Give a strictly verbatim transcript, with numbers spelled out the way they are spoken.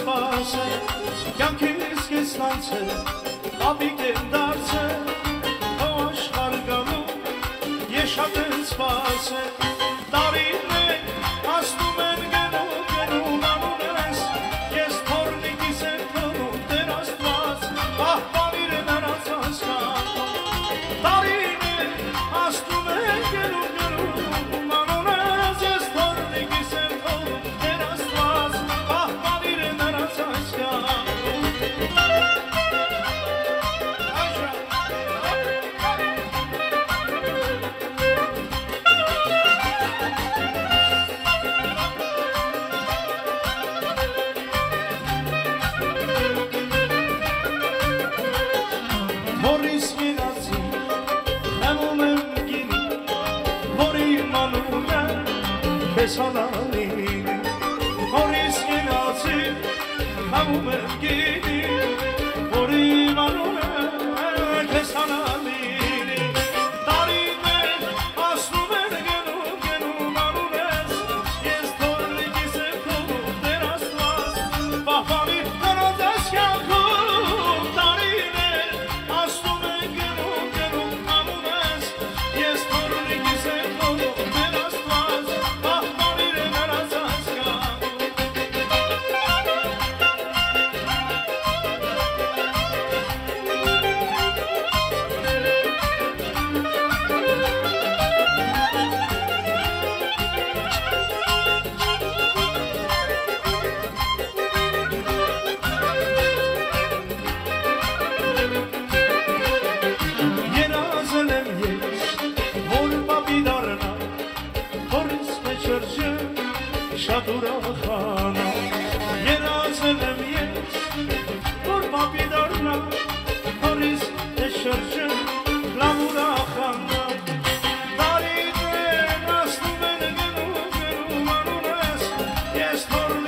սպասե, կյանքիս կեսնանցե, ապիկ եմ դարձե, հո աշխար գալու, ես շատ եմ սպասե, տարիներ ասնում են գնում, գնում անում ես, ես թորնիկիս եմ թնում, Տեր Աստված, պահպանիր նրանց հասկանում, տարիներ ասնում են գնում, գնում անում ես, ես թորնիկիս եմ թնում, Տեր Աստված, պահպանիր նրանց հասկանում, Մորիս գնացի, հեմում եմ գինի, որի մանուն է, քեզ հանանին, Մորիս գնացի, հեմում եմ գինի, որի մանուն է, քեզ հանանին, տարիներ ասնում են գնում, գնում անում ես, ես թորնիկիս եմ թվում, Տեր Աստված, պահպանիր նրանց այս կյանքում, տարիներ ասնում են գնում, գնում անում ես, ես թորնիկիս եմ թվում, Տեր Աստված, պահպանիր նրանց այս կյանքում, երազել եմ ես, որ պապի դառնա, հորս մեջ շրջեմ, շատ ուրախանա, երազել եմ ես, որ պապի դառնա, հորս մեջ շրջեմ, լավ ուրախանա, տարիներ ասնում են գնում, գնում անում ես, ես թորնիկիս